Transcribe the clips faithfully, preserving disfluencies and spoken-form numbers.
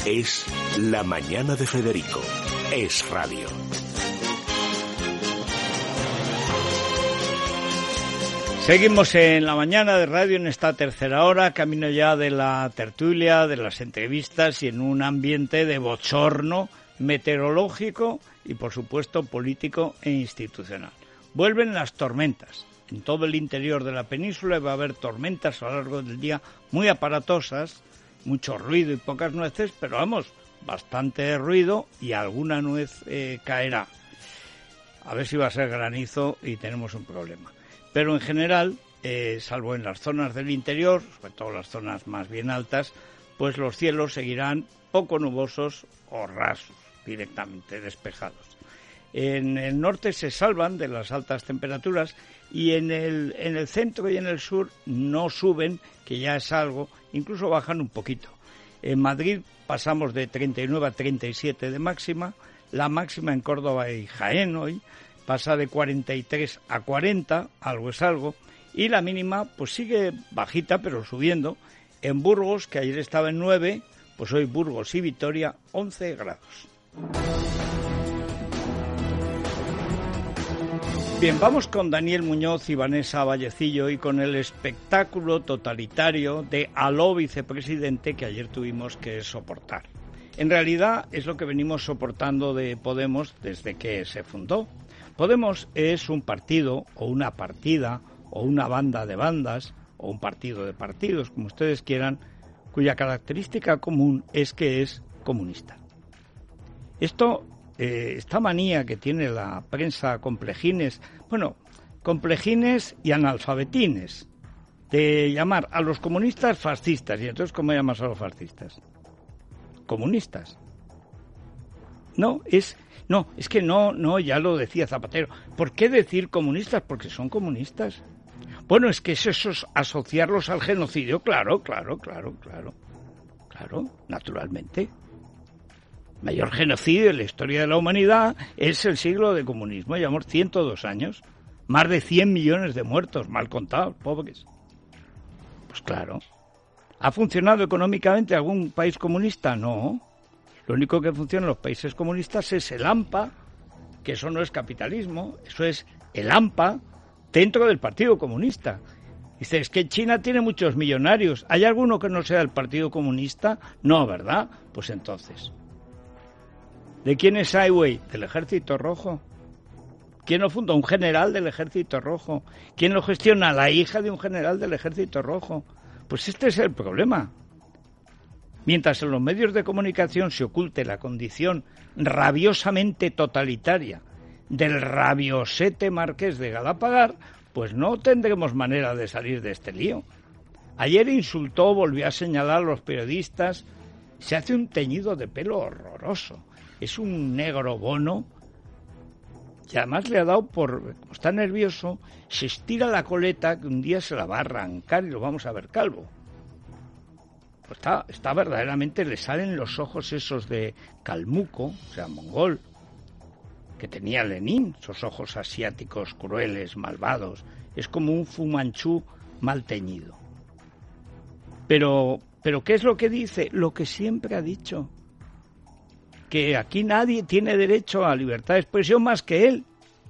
Es La Mañana de Federico. Es radio. Seguimos en La Mañana de Radio en esta tercera hora, camino ya de la tertulia, de las entrevistas y en un ambiente de bochorno meteorológico y, por supuesto, político e institucional. Vuelven las tormentas. En todo el interior de la península va a haber tormentas a lo largo del día muy aparatosas, mucho ruido y pocas nueces, pero vamos, bastante ruido y alguna nuez eh, caerá. A ver si va a ser granizo y tenemos un problema. Pero en general, eh, salvo en las zonas del interior, sobre todo las zonas más bien altas, pues los cielos seguirán poco nubosos o rasos, directamente despejados. En el norte se salvan de las altas temperaturas y en el, en el centro y en el sur no suben, que ya es algo, incluso bajan un poquito. En Madrid pasamos de treinta y nueve a treinta y siete de máxima, la máxima en Córdoba y Jaén hoy pasa de cuarenta y tres a cuarenta, algo es algo, y la mínima pues sigue bajita pero subiendo. En Burgos, que ayer estaba en nueve, pues hoy Burgos y Vitoria once grados. Bien, vamos con Daniel Muñoz y Vanessa Vallecillo y con el espectáculo totalitario de aló vicepresidente que ayer tuvimos que soportar. En realidad es lo que venimos soportando de Podemos desde que se fundó. Podemos es un partido o una partida o una banda de bandas o un partido de partidos, como ustedes quieran, cuya característica común es que es comunista. Esto, eh, esta manía que tiene la prensa complejines, bueno, complejines y analfabetines, de llamar a los comunistas fascistas. ¿Y entonces cómo llamas a los fascistas? Comunistas. No, es... No, es que no, no, ya lo decía Zapatero. ¿Por qué decir comunistas? Porque son comunistas. Bueno, es que eso es asociarlos al genocidio. Claro, claro, claro, claro. Claro, naturalmente. Mayor genocidio en la historia de la humanidad es el siglo de comunismo. Llevamos ciento dos años. Más de cien millones de muertos, mal contados, pobres. Pues claro. ¿Ha funcionado económicamente algún país comunista? No. Lo único que funciona en los países comunistas es el AMPA, que eso no es capitalismo, eso es el AMPA dentro del Partido Comunista. Dice, es que China tiene muchos millonarios. ¿Hay alguno que no sea del Partido Comunista? No, ¿verdad? Pues entonces. ¿De quién es Ai Weiwei? ¿Del Ejército Rojo? ¿Quién lo funda? Un general del Ejército Rojo. ¿Quién lo gestiona? La hija de un general del Ejército Rojo. Pues este es el problema. Mientras en los medios de comunicación se oculte la condición rabiosamente totalitaria del rabiosete marqués de Galapagar, pues no tendremos manera de salir de este lío. Ayer insultó, volvió a señalar a los periodistas, se hace un teñido de pelo horroroso, es un negro bono, y además le ha dado por, como está nervioso, se estira la coleta que un día se la va a arrancar y lo vamos a ver calvo. Pues está, está verdaderamente, le salen los ojos esos de calmuco, o sea, mongol, que tenía Lenin, esos ojos asiáticos crueles, malvados. Es como un Fu Manchú mal teñido. Pero, pero ¿qué es lo que dice? Lo que siempre ha dicho. Que aquí nadie tiene derecho a libertad de expresión más que él.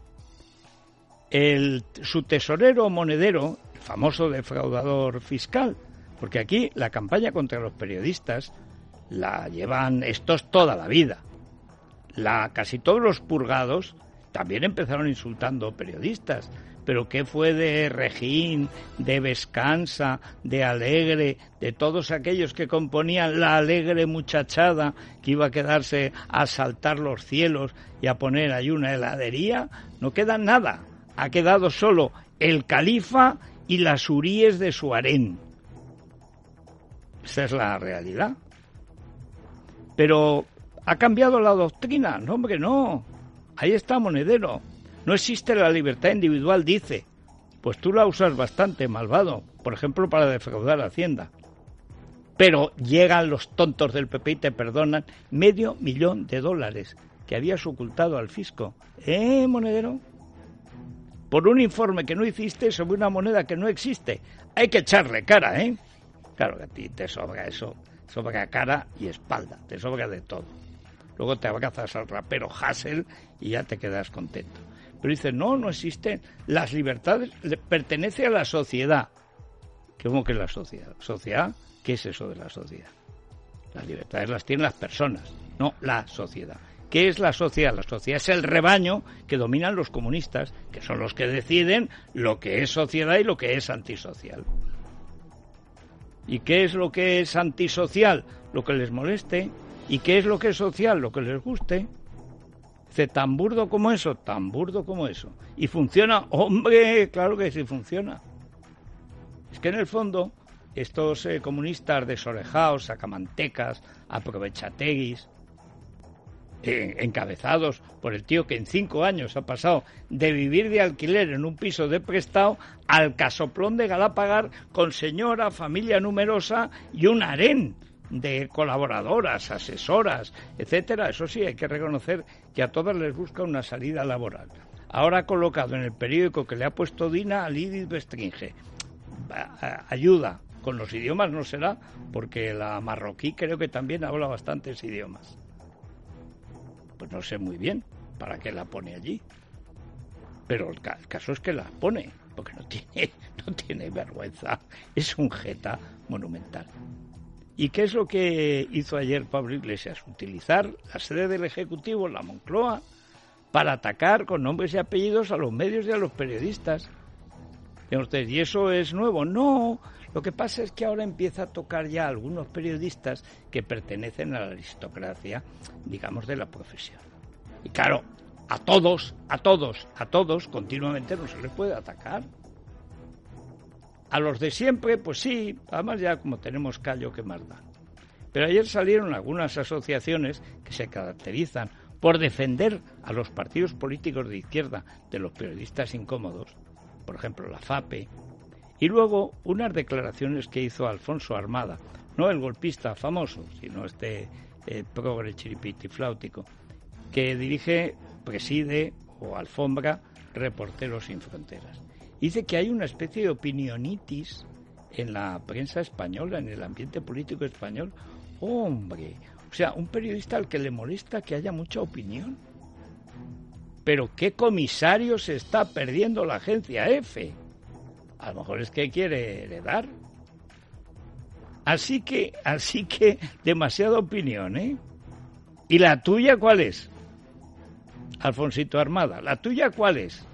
El, su tesorero monedero, el famoso defraudador fiscal, porque aquí la campaña contra los periodistas la llevan estos toda la vida. La, casi todos los purgados también empezaron insultando periodistas. Pero ¿qué fue de Regín, de Vescansa, de Alegre, de todos aquellos que componían la alegre muchachada que iba a quedarse a saltar los cielos y a poner ahí una heladería? No queda nada. Ha quedado solo el califa y las huríes de su harén. Esa es la realidad. Pero ¿ha cambiado la doctrina? No, hombre, no. Ahí está Monedero. No existe la libertad individual, dice. Pues tú la usas bastante, malvado. Por ejemplo, para defraudar a Hacienda. Pero llegan los tontos del P P y te perdonan medio millón de dólares que habías ocultado al fisco. ¿Eh, Monedero? Por un informe que no hiciste sobre una moneda que no existe. Hay que echarle cara, ¿eh? Claro que a ti te sobra eso. sobra cara y espalda, te sobra de todo. Luego te abrazas al rapero Hassel y ya te quedas contento. Pero dices, no, no existen. Las libertades pertenecen a la sociedad. ¿Cómo que la sociedad? ¿Sociedad? ¿Qué es eso de la sociedad? Las libertades las tienen las personas, no la sociedad. ¿Qué es la sociedad? La sociedad es el rebaño que dominan los comunistas, que son los que deciden lo que es sociedad y lo que es antisocial. ¿Y qué es lo que es antisocial? Lo que les moleste. ¿Y qué es lo que es social? Lo que les guste. Dice, tan burdo como eso, tan burdo como eso. ¿Y funciona? ¡Hombre! Claro que sí funciona. Es que en el fondo, estos eh, comunistas desorejados, sacamantecas, aprovechateguis, eh, encabezados por el tío que en cinco años ha pasado de vivir de alquiler en un piso de prestado al casoplón de Galapagar con señora, familia numerosa y un harén de colaboradoras, asesoras, etcétera. Eso sí, hay que reconocer que a todas les busca una salida laboral. Ahora ha colocado en el periódico que le ha puesto Dina a Lidis Bestringe. Ayuda, con los idiomas no será, porque la marroquí creo que también habla bastantes idiomas. Pues no sé muy bien para qué la pone allí. Pero el, ca- el caso es que la pone, porque no tiene, no tiene vergüenza. Es un jeta monumental. ¿Y qué es lo que hizo ayer Pablo Iglesias? Utilizar la sede del Ejecutivo, la Moncloa, para atacar con nombres y apellidos a los medios y a los periodistas. Ustedes, ¿y eso es nuevo? No, lo que pasa es que ahora empieza a tocar ya a algunos periodistas que pertenecen a la aristocracia, digamos, de la profesión. Y claro, a todos, a todos, a todos, continuamente no se les puede atacar. A los de siempre, pues sí, además ya como tenemos callo, ¿qué más da? Pero ayer salieron algunas asociaciones que se caracterizan por defender a los partidos políticos de izquierda de los periodistas incómodos, por ejemplo la FAPE, y luego unas declaraciones que hizo Alfonso Armada, no el golpista famoso, sino este eh, progre chiripitifláutico, que dirige, preside o alfombra Reporteros Sin Fronteras. Dice que hay una especie de opinionitis en la prensa española, en el ambiente político español. ¡Hombre! O sea, un periodista al que le molesta que haya mucha opinión. Pero ¿qué comisario se está perdiendo la agencia F? A lo mejor es que quiere heredar. Así que, así que, demasiada opinión, ¿eh? ¿Y la tuya cuál es? Alfonsito Armada, ¿la tuya cuál es?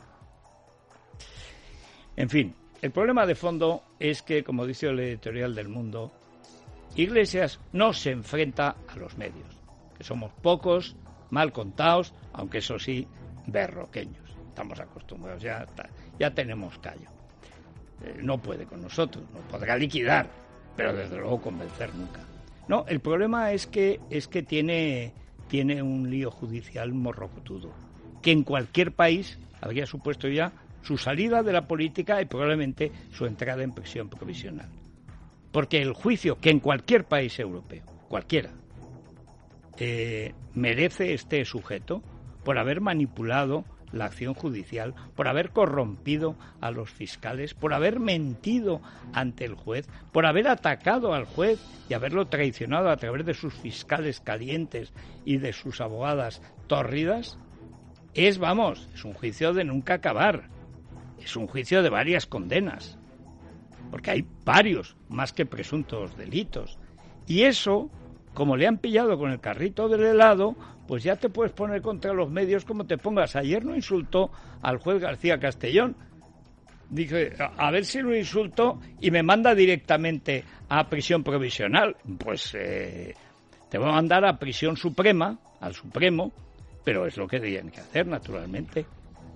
En fin, el problema de fondo es que, como dice el editorial del Mundo, Iglesias no se enfrenta a los medios, que somos pocos, mal contados, aunque eso sí, berroqueños. Estamos acostumbrados, ya, ya tenemos callo. Eh, no puede con nosotros, nos podrá liquidar, pero desde luego convencer nunca. No, el problema es que es que tiene, tiene un lío judicial morrocotudo, que en cualquier país habría supuesto ya su salida de la política y probablemente su entrada en prisión provisional. Porque el juicio que en cualquier país europeo, cualquiera, eh, merece este sujeto por haber manipulado la acción judicial, por haber corrompido a los fiscales, por haber mentido ante el juez, por haber atacado al juez y haberlo traicionado a través de sus fiscales calientes y de sus abogadas tórridas, es, vamos, es un juicio de nunca acabar. Es un juicio de varias condenas, porque hay varios, más que presuntos delitos. Y eso, como le han pillado con el carrito del helado, pues ya te puedes poner contra los medios como te pongas. Ayer no insultó al juez García Castellón. Dije, a ver si lo insultó y me manda directamente a prisión provisional. Pues eh, te va a mandar a prisión suprema, al Supremo, pero es lo que tienen que hacer, naturalmente.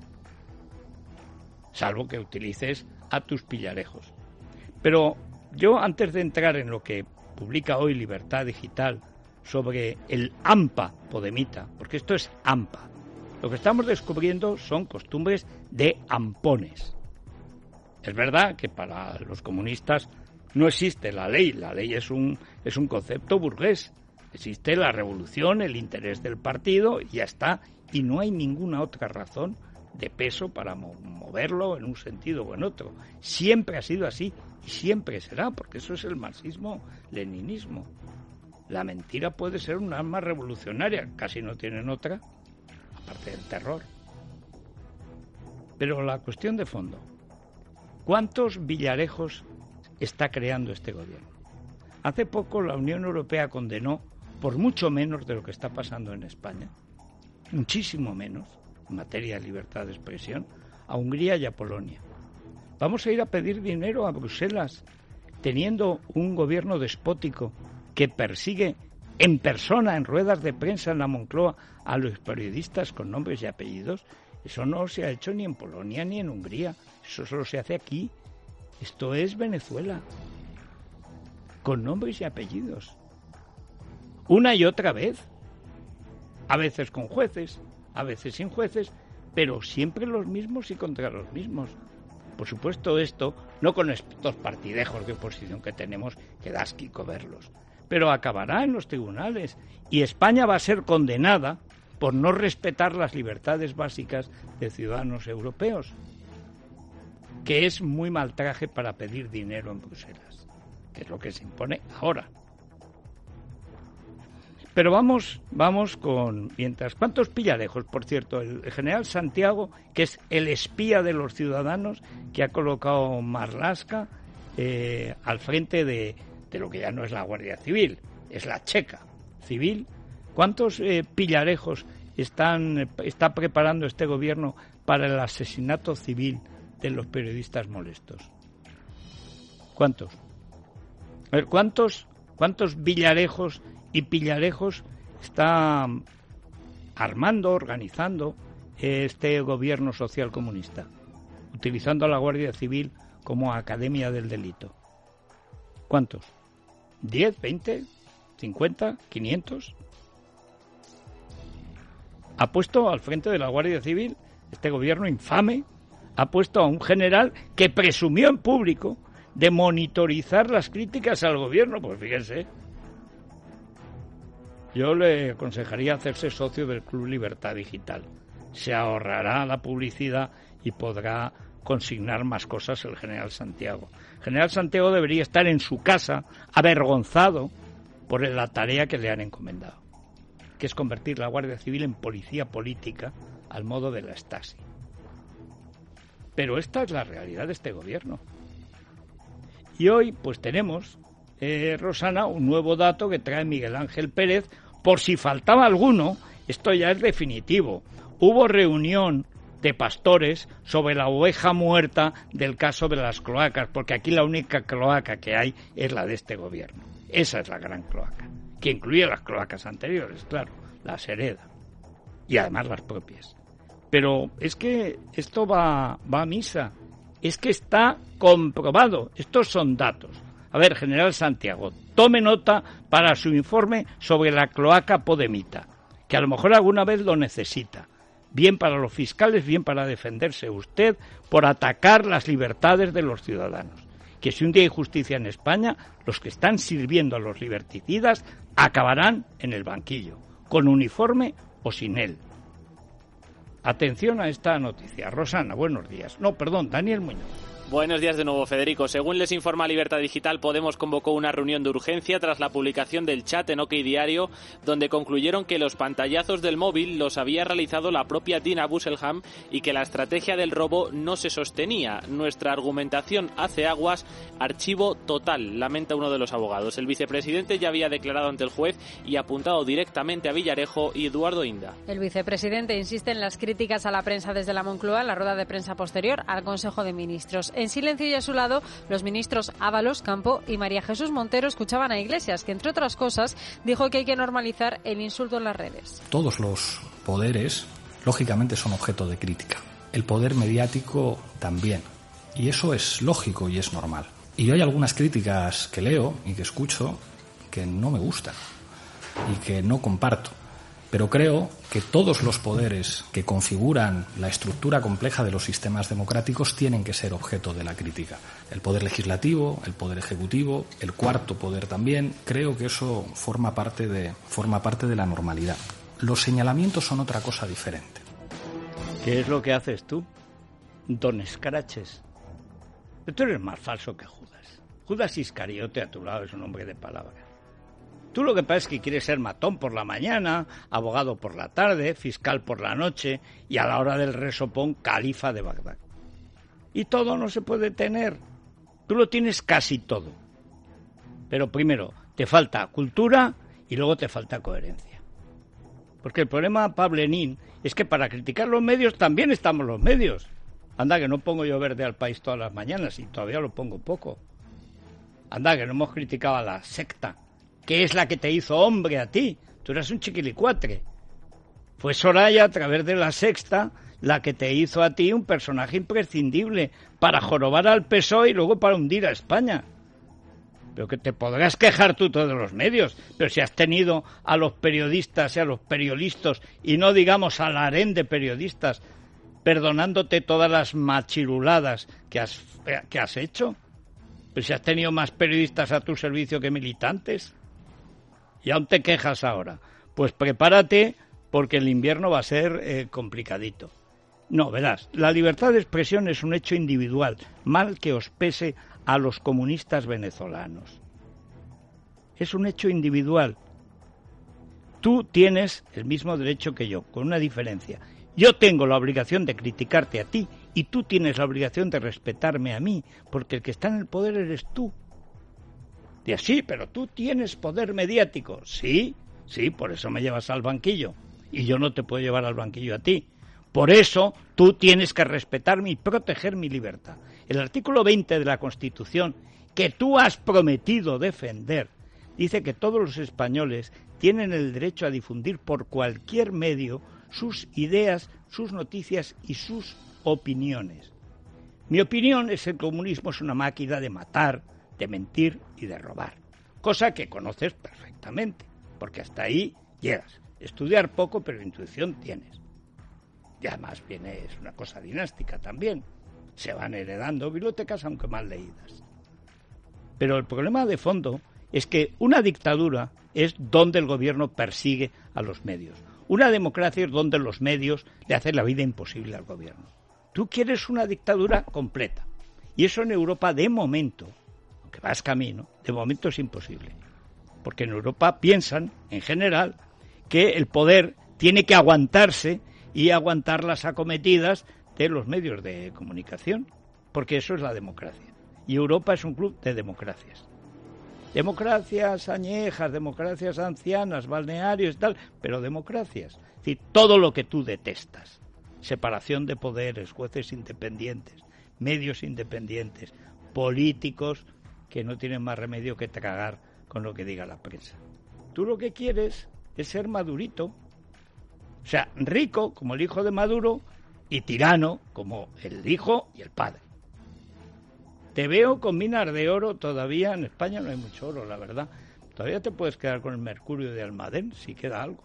Salvo que utilices a tus pillarejos. Pero yo, antes de entrar en lo que publica hoy Libertad Digital sobre el AMPA podemita, porque esto es AMPA, lo que estamos descubriendo son costumbres de ampones. Es verdad que para los comunistas no existe la ley, la ley es un, es un concepto burgués. Existe la revolución, el interés del partido, y ya está, y no hay ninguna otra razón de peso para moverlo en un sentido o en otro. Siempre ha sido así Y siempre será, porque eso es el marxismo-leninismo. La mentira puede ser un arma revolucionaria, casi no tienen otra, aparte del terror. Pero la cuestión de fondo, ¿cuántos villarejos está creando este gobierno? Hace poco la Unión Europea condenó, por mucho menos de lo que está pasando en España, muchísimo menos, en materia de libertad de expresión, a Hungría y a Polonia. Vamos a ir a pedir dinero a Bruselas, teniendo un gobierno despótico que persigue en persona, en ruedas de prensa en la Moncloa, a los periodistas con nombres y apellidos. Eso no se ha hecho ni en Polonia ni en Hungría. Eso solo se hace aquí. Esto es Venezuela, con nombres y apellidos. Una y otra vez. A veces con jueces, a veces sin jueces, pero siempre los mismos y contra los mismos. Por supuesto esto, no con estos partidejos de oposición que tenemos, que da asquico verlos, pero acabará en los tribunales y España va a ser condenada por no respetar las libertades básicas de ciudadanos europeos, que es muy mal traje para pedir dinero en Bruselas, que es lo que se impone ahora. Pero vamos, vamos con... Mientras, ¿cuántos pillarejos? Por cierto, el general Santiago, que es el espía de los ciudadanos, que ha colocado Marlaska eh, al frente de, de lo que ya no es la Guardia Civil, es la Checa Civil. ¿Cuántos eh, pillarejos están, está preparando este gobierno para el asesinato civil de los periodistas molestos? ¿Cuántos? A ver, ¿cuántos, cuántos villarejos y pillarejos está armando, organizando este gobierno social comunista, utilizando a la Guardia Civil como academia del delito? ¿Cuántos? ¿diez, veinte, cincuenta, quinientos? Ha puesto al frente de la Guardia Civil, este gobierno infame, ha puesto a un general que presumió en público de monitorizar las críticas al gobierno. Pues fíjense, yo le aconsejaría hacerse socio del Club Libertad Digital. Se ahorrará la publicidad y podrá consignar más cosas el general Santiago. El general Santiago debería estar en su casa avergonzado por la tarea que le han encomendado, que es convertir la Guardia Civil en policía política al modo de la Stasi. Pero esta es la realidad de este gobierno. Y hoy pues tenemos... Eh, Rosana, un nuevo dato que trae Miguel Ángel Pérez, por si faltaba alguno, esto ya es definitivo. Hubo reunión de pastores sobre la oveja muerta del caso de las cloacas, porque aquí la única cloaca que hay es la de este gobierno. Esa es la gran cloaca, que incluye las cloacas anteriores, claro, las hereda, y además las propias. Pero es que esto va, va a misa, es que está comprobado, estos son datos. A ver, general Santiago, tome nota para su informe sobre la cloaca podemita, que a lo mejor alguna vez lo necesita. Bien para los fiscales, bien para defenderse usted por atacar las libertades de los ciudadanos. Que si un día hay justicia en España, los que están sirviendo a los liberticidas acabarán en el banquillo, con uniforme o sin él. Atención a esta noticia. Rosana, buenos días. No, perdón, Daniel Muñoz. Buenos días de nuevo, Federico. Según les informa Libertad Digital, Podemos convocó una reunión de urgencia tras la publicación del chat en OK Diario, donde concluyeron que los pantallazos del móvil los había realizado la propia Dina Busselham y que la estrategia del robo no se sostenía. Nuestra argumentación hace aguas, archivo total, lamenta uno de los abogados. El vicepresidente ya había declarado ante el juez y apuntado directamente a Villarejo y Eduardo Inda. El vicepresidente insiste en las críticas a la prensa desde la Moncloa en la rueda de prensa posterior al Consejo de Ministros. En silencio y a su lado, los ministros Ábalos, Campo y María Jesús Montero escuchaban a Iglesias, que entre otras cosas dijo que hay que normalizar el insulto en las redes. Todos los poderes, lógicamente, son objeto de crítica. El poder mediático también. Y eso es lógico y es normal. Y hay algunas críticas que leo y que escucho que no me gustan y que no comparto. Pero creo que todos los poderes que configuran la estructura compleja de los sistemas democráticos tienen que ser objeto de la crítica. El poder legislativo, el poder ejecutivo, el cuarto poder también. Creo que eso forma parte de, forma parte de la normalidad. Los señalamientos son otra cosa diferente. ¿Qué es lo que haces tú, don Escraches? Pero tú eres más falso que Judas. Judas Iscariote a tu lado es un hombre de palabra. Tú lo que pasa es que quieres ser matón por la mañana, abogado por la tarde, fiscal por la noche y a la hora del resopón, califa de Bagdad. Y todo no se puede tener. Tú lo tienes casi todo. Pero primero, te falta cultura y luego te falta coherencia. Porque el problema, Pablo Lenin, es que para criticar los medios también estamos los medios. Anda, que no pongo yo Verde al País todas las mañanas y todavía lo pongo poco. Anda, que no hemos criticado a la secta, que es la que te hizo hombre a ti. Tú eras un chiquilicuatre. Fue Soraya, a través de La Sexta, la que te hizo a ti un personaje imprescindible para jorobar al P S O E y luego para hundir a España. Pero que te podrás quejar tú todos los medios, pero si has tenido a los periodistas y a los periodistas, y no digamos al harén de periodistas, perdonándote todas las machiruladas que has, que has hecho, pero si has tenido más periodistas a tu servicio que militantes, y aún te quejas ahora, pues prepárate porque el invierno va a ser eh, complicadito. No, verás, la libertad de expresión es un hecho individual, mal que os pese a los comunistas venezolanos. Es un hecho individual. Tú tienes el mismo derecho que yo, con una diferencia. Yo tengo la obligación de criticarte a ti y tú tienes la obligación de respetarme a mí, porque el que está en el poder eres tú. Y así, pero tú tienes poder mediático. Sí, sí, por eso me llevas al banquillo. Y yo no te puedo llevar al banquillo a ti. Por eso tú tienes que respetarme y proteger mi libertad. El artículo veinte de la Constitución, que tú has prometido defender, dice que todos los españoles tienen el derecho a difundir por cualquier medio sus ideas, sus noticias y sus opiniones. Mi opinión es que el comunismo es una máquina de matar, de mentir y de robar. Cosa que conoces perfectamente, porque hasta ahí llegas. Estudiar poco, pero intuición tienes. Y además viene, es una cosa dinástica también. Se van heredando bibliotecas, aunque mal leídas. Pero el problema de fondo es que una dictadura es donde el gobierno persigue a los medios. Una democracia es donde los medios le hacen la vida imposible al gobierno. Tú quieres una dictadura completa. Y eso en Europa, de momento, aunque vas camino, de momento es imposible. Porque en Europa piensan, en general, que el poder tiene que aguantarse y aguantar las acometidas de los medios de comunicación, porque eso es la democracia. Y Europa es un club de democracias. Democracias añejas, democracias ancianas, balnearios y tal, pero democracias. Es decir, todo lo que tú detestas. Separación de poderes, jueces independientes, medios independientes, políticos que no tienen más remedio que tragar con lo que diga la prensa. Tú lo que quieres es ser Madurito. O sea, rico como el hijo de Maduro y tirano como el hijo y el padre. Te veo con minas de oro todavía. En España no hay mucho oro, la verdad. Todavía te puedes quedar con el mercurio de Almadén, si queda algo.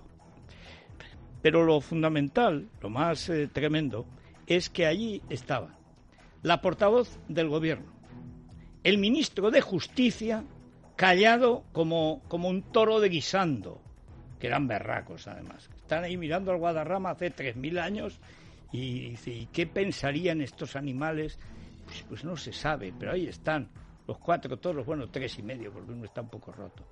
Pero lo fundamental, lo más eh, tremendo, es que allí estaba la portavoz del gobierno, el ministro de Justicia, callado como, como un toro de guisando, que eran berracos además. Están ahí mirando al Guadarrama hace tres mil años y dice, ¿y qué pensarían estos animales? Pues, pues no se sabe, pero ahí están los cuatro toros, bueno, tres y medio, porque uno está un poco roto.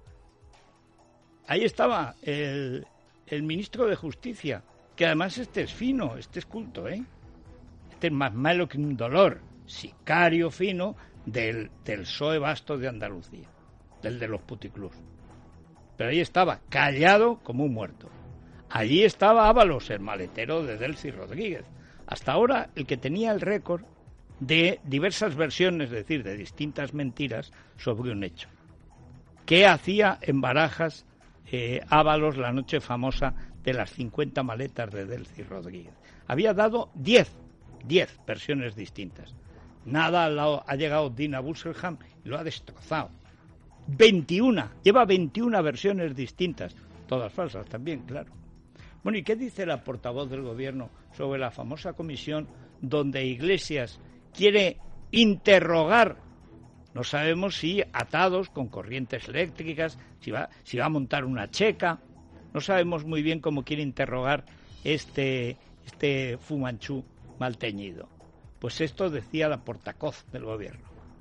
Ahí estaba el, el ministro de Justicia, que además este es fino, este es culto, ¿eh? Este es más malo que un dolor, sicario fino del, del P S O E vasto de Andalucía, del de los puticlús. Pero ahí estaba, callado como un muerto. Allí estaba Ábalos, el maletero de Delcy Rodríguez. Hasta ahora el que tenía el récord de diversas versiones, es decir, de distintas mentiras sobre un hecho. ¿Qué hacía en Barajas eh, Ábalos la noche famosa de las cincuenta maletas de Delcy Rodríguez? Había dado diez, diez versiones distintas. Nada al lado, ha llegado Dina Busselham y lo ha destrozado. veintiuna, lleva veintiuna versiones distintas, todas falsas también, claro. Bueno, ¿y qué dice la portavoz del gobierno sobre la famosa comisión donde Iglesias quiere interrogar, no sabemos si atados con corrientes eléctricas, si va, si va a montar una checa, no sabemos muy bien cómo quiere interrogar este, este Fumanchú mal teñido? Pues esto decía la portavoz del gobierno.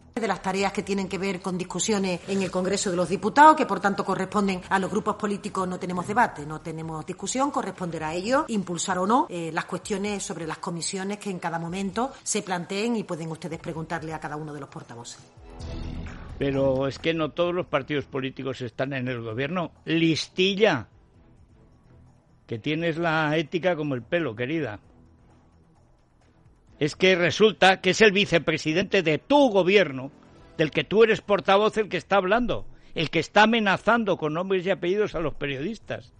de las tareas que tienen que ver con discusiones en el Congreso de los Diputados, que por tanto corresponden a los grupos políticos. No tenemos debate, no tenemos discusión, corresponderá a ellos impulsar o no eh, las cuestiones sobre las comisiones que en cada momento se planteen y pueden ustedes preguntarle a cada uno de los portavoces. Pero es que no todos los partidos políticos están en el gobierno. Listilla, que tienes la ética como el pelo, querida. Es que resulta que es el vicepresidente de tu gobierno, del que tú eres portavoz, el que está hablando, el que está amenazando con nombres y apellidos a los periodistas.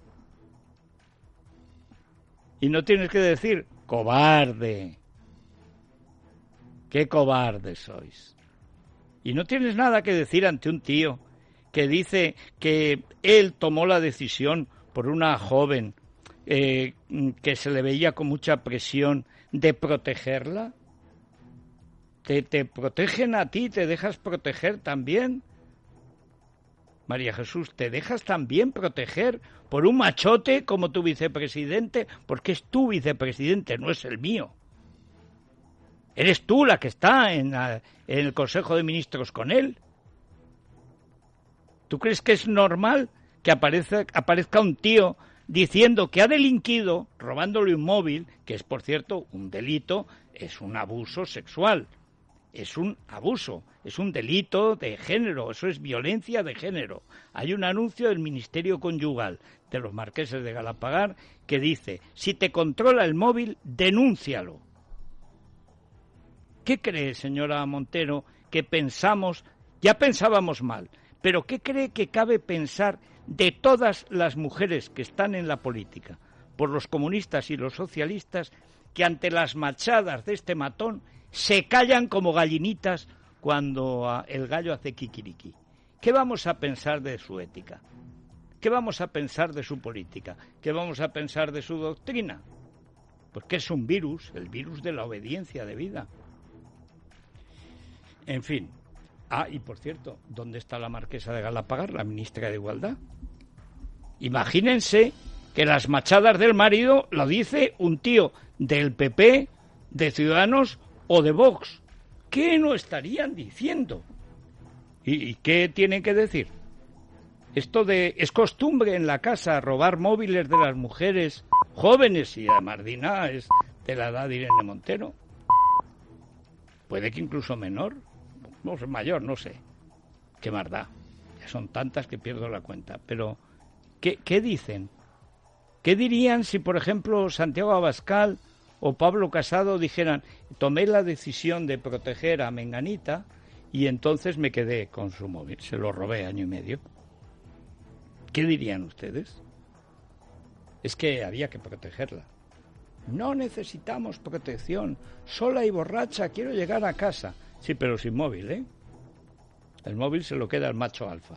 Y no tienes que decir, cobarde. Qué cobardes sois. Y no tienes nada que decir ante un tío que dice que él tomó la decisión por una joven eh, que se le veía con mucha presión de protegerla. Te, te protegen a ti, te dejas proteger también. María Jesús, ¿te dejas también proteger por un machote como tu vicepresidente? Porque es tu vicepresidente, no es el mío. Eres tú la que está en, la, en el Consejo de Ministros con él. ¿Tú crees que es normal que aparezca, aparezca un tío diciendo que ha delinquido, robándole un móvil, que es, por cierto, un delito, es un abuso sexual, es un abuso, es un delito de género, eso es violencia de género? Hay un anuncio del Ministerio Conyugal de los Marqueses de Galapagar que dice, si te controla el móvil, denúncialo. ¿Qué cree, señora Montero, que pensamos, ya pensábamos mal, pero qué cree que cabe pensar de todas las mujeres que están en la política, por los comunistas y los socialistas, que ante las machadas de este matón se callan como gallinitas cuando el gallo hace kikiriki? ¿Qué vamos a pensar de su ética? ¿Qué vamos a pensar de su política? ¿Qué vamos a pensar de su doctrina? Porque es un virus, el virus de la obediencia de vida. En fin. Ah, y por cierto, ¿dónde está la marquesa de Galapagar, la ministra de Igualdad? Imagínense que las machadas del marido lo dice un tío del P P, de Ciudadanos o de Vox. ¿Qué no estarían diciendo? ¿Y, y qué tienen que decir? Esto de es costumbre en la casa robar móviles de las mujeres jóvenes, y además Dina es de la edad de Irene Montero. Puede que incluso menor, no sé, mayor, no sé. Qué más da. Ya son tantas que pierdo la cuenta. Pero, ¿qué, qué dicen? ¿Qué dirían si, por ejemplo, Santiago Abascal o Pablo Casado dijeran, tomé la decisión de proteger a Menganita y entonces me quedé con su móvil, se lo robé año y medio? ¿Qué dirían ustedes? Es que había que protegerla. No necesitamos protección, sola y borracha, quiero llegar a casa. Sí, pero sin móvil, ¿eh? El móvil se lo queda el macho alfa.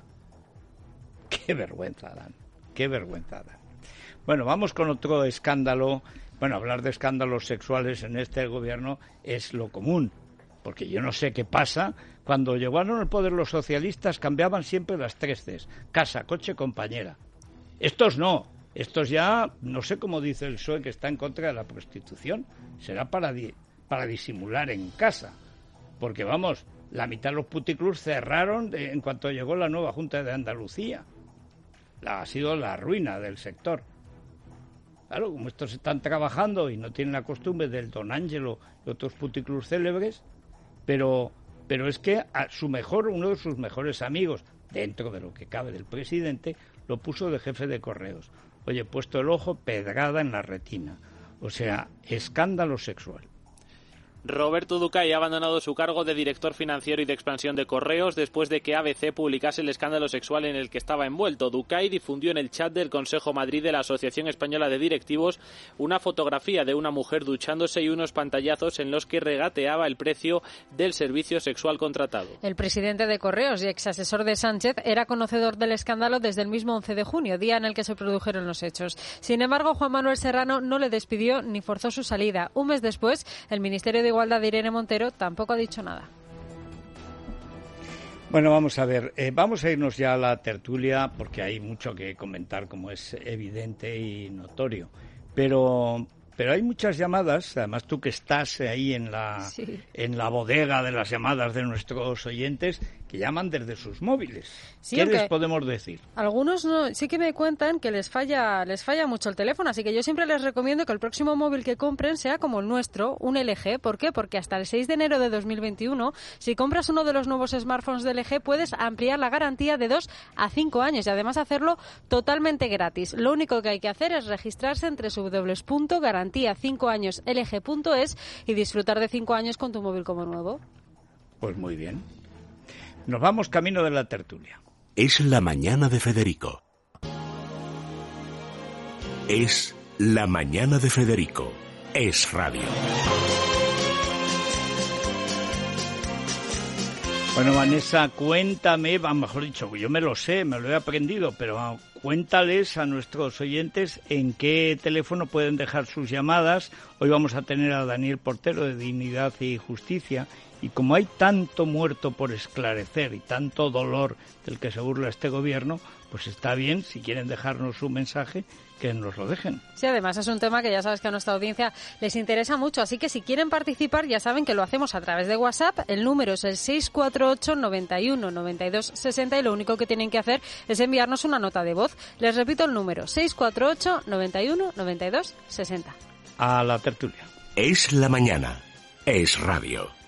Qué vergüenza dan, qué vergüenza dan. Bueno, vamos con otro escándalo. Bueno, hablar de escándalos sexuales en este gobierno es lo común, porque yo no sé qué pasa. Cuando llegaron al poder los socialistas cambiaban siempre las tres Cs: casa, coche, compañera. Estos no, estos ya, no sé cómo dice el P S O E, que está en contra de la prostitución. Será para, di- para disimular en casa, porque vamos, la mitad de los puticlubs cerraron de, en cuanto llegó la nueva Junta de Andalucía. La, ha sido la ruina del sector. Claro, como estos están trabajando y no tienen la costumbre del Don Ángelo y otros puticlubs célebres, pero, pero es que a su mejor, uno de sus mejores amigos, dentro de lo que cabe del presidente, lo puso de jefe de correos. Oye, puesto el ojo, pedrada en la retina. O sea, escándalo sexual. Roberto Ducay ha abandonado su cargo de director financiero y de expansión de Correos después de que A B C publicase el escándalo sexual en el que estaba envuelto. Ducay difundió en el chat del Consejo Madrid de la Asociación Española de Directivos una fotografía de una mujer duchándose y unos pantallazos en los que regateaba el precio del servicio sexual contratado. El presidente de Correos y ex asesor de Sánchez era conocedor del escándalo desde el mismo once de junio, día en el que se produjeron los hechos. Sin embargo, Juan Manuel Serrano no le despidió ni forzó su salida. Un mes después, el Ministerio de Igualdad de Irene Montero tampoco ha dicho nada. Bueno, vamos a ver, eh, vamos a irnos ya a la tertulia porque hay mucho que comentar, como es evidente y notorio. Pero Pero hay muchas llamadas, además tú que estás ahí en la, sí. en la bodega de las llamadas de nuestros oyentes, que llaman desde sus móviles. Sí, ¿qué les podemos decir? Algunos no, sí que me cuentan que les falla les falla mucho el teléfono, así que yo siempre les recomiendo que el próximo móvil que compren sea como el nuestro, un L G. ¿Por qué? Porque hasta el seis de enero de dos mil veintiuno, si compras uno de los nuevos smartphones de L G, puedes ampliar la garantía de dos a cinco años y además hacerlo totalmente gratis. Lo único que hay que hacer es registrarse en doble u doble u doble u punto garantía cinco años L G punto es y disfrutar de cinco años con tu móvil como nuevo. Pues muy bien. Nos vamos camino de la tertulia. Es la mañana de Federico. Es la mañana de Federico. Es radio. Bueno, Vanessa, cuéntame, mejor dicho, yo me lo sé, me lo he aprendido, pero cuéntales a nuestros oyentes en qué teléfono pueden dejar sus llamadas. Hoy vamos a tener a Daniel Portero de Dignidad y Justicia. Y como hay tanto muerto por esclarecer y tanto dolor del que se burla este gobierno, pues está bien, si quieren dejarnos un mensaje, que nos lo dejen. Sí, además es un tema que ya sabes que a nuestra audiencia les interesa mucho, así que si quieren participar ya saben que lo hacemos a través de WhatsApp. El número es el seis cuatro ocho, noventa y uno, noventa y dos, sesenta y lo único que tienen que hacer es enviarnos una nota de voz. Les repito el número, seis cuatro ocho, noventa y uno, noventa y dos, sesenta. A la tertulia. Es la mañana. Es radio.